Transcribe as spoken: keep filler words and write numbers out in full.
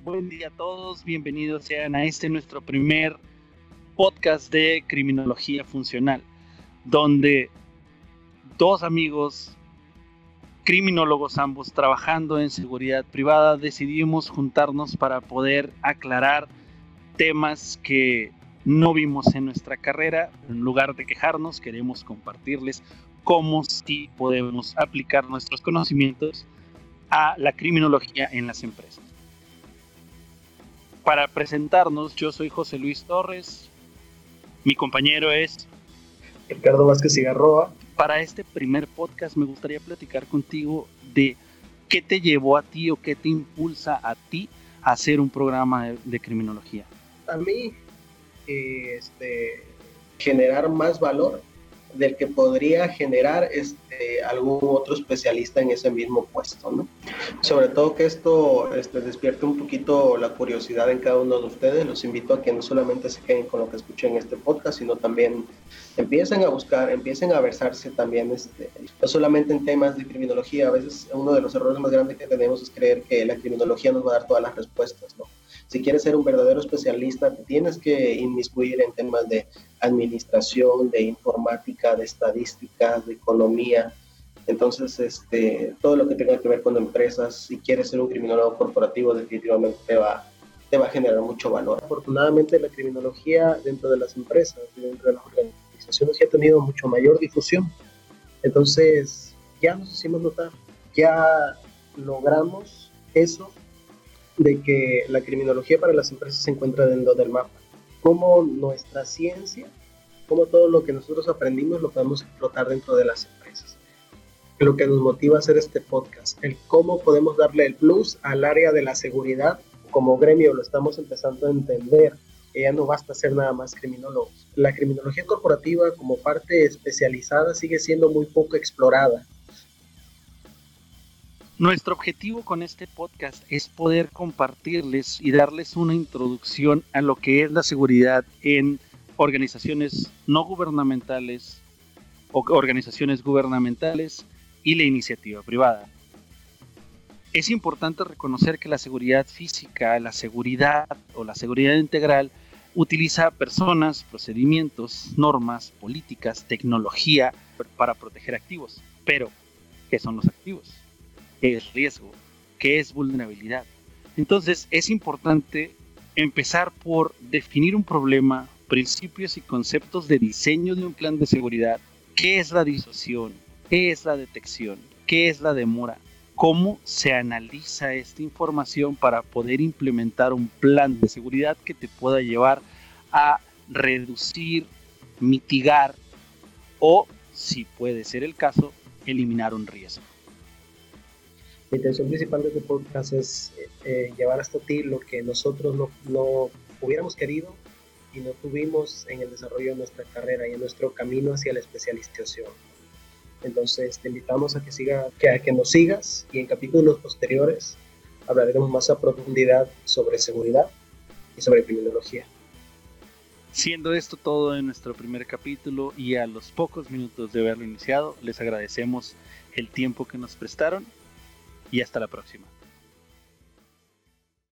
Buen día a todos, bienvenidos sean a este nuestro primer podcast de criminología funcional, donde dos amigos, criminólogos ambos, trabajando en seguridad privada, decidimos juntarnos para poder aclarar temas que no vimos en nuestra carrera. En lugar de quejarnos, queremos compartirles cómo sí podemos aplicar nuestros conocimientos a la criminología en las empresas. Para presentarnos, yo soy José Luis Torres, mi compañero es Ricardo Vázquez Cigarroa. Para este primer podcast me gustaría platicar contigo de qué te llevó a ti o qué te impulsa a ti a hacer un programa de, de criminología. A mí, eh, este, generar más valor del que podría generar este, algún otro especialista en ese mismo puesto, ¿no? Sobre todo que esto este, despierte un poquito la curiosidad en cada uno de ustedes. Los invito a que no solamente se queden con lo que escuchen en este podcast, sino también empiecen a buscar, empiecen a versarse también, este, no solamente en temas de criminología. A veces uno de los errores más grandes que tenemos es creer que la criminología nos va a dar todas las respuestas, ¿no? Si quieres ser un verdadero especialista, te tienes que inmiscuir en temas de administración, de informática, de estadísticas, de economía. Entonces, este, todo lo que tenga que ver con empresas, si quieres ser un criminólogo corporativo, definitivamente te va, te va a generar mucho valor. Afortunadamente, la criminología dentro de las empresas, dentro de las organizaciones, ya ha tenido mucho mayor difusión. Entonces, ya nos hicimos notar, ya logramos eso de que la criminología para las empresas se encuentra dentro del mapa. Cómo nuestra ciencia, cómo todo lo que nosotros aprendimos lo podemos explotar dentro de las empresas. Lo que nos motiva a hacer este podcast, el cómo podemos darle el plus al área de la seguridad. Como gremio lo estamos empezando a entender, que ya no basta ser nada más criminólogos. La criminología corporativa como parte especializada sigue siendo muy poco explorada. Nuestro objetivo con este podcast es poder compartirles y darles una introducción a lo que es la seguridad en organizaciones no gubernamentales o organizaciones gubernamentales y la iniciativa privada. Es importante reconocer que la seguridad física, la seguridad o la seguridad integral utiliza personas, procedimientos, normas, políticas, tecnología para proteger activos. Pero, ¿qué son los activos? ¿Qué es riesgo? ¿Qué es vulnerabilidad? Entonces es importante empezar por definir un problema, principios y conceptos de diseño de un plan de seguridad. ¿Qué es la disuasión? ¿Qué es la detección? ¿Qué es la demora? ¿Cómo se analiza esta información para poder implementar un plan de seguridad que te pueda llevar a reducir, mitigar o, si puede ser el caso, eliminar un riesgo? La intención principal de este podcast es eh, llevar hasta ti lo que nosotros no, no hubiéramos querido y no tuvimos en el desarrollo de nuestra carrera y en nuestro camino hacia la especialización. Entonces te invitamos a que, siga, que, a que nos sigas y en capítulos posteriores hablaremos más a profundidad sobre seguridad y sobre criminología. Siendo esto todo en nuestro primer capítulo y a los pocos minutos de haberlo iniciado, les agradecemos el tiempo que nos prestaron. Y hasta la próxima.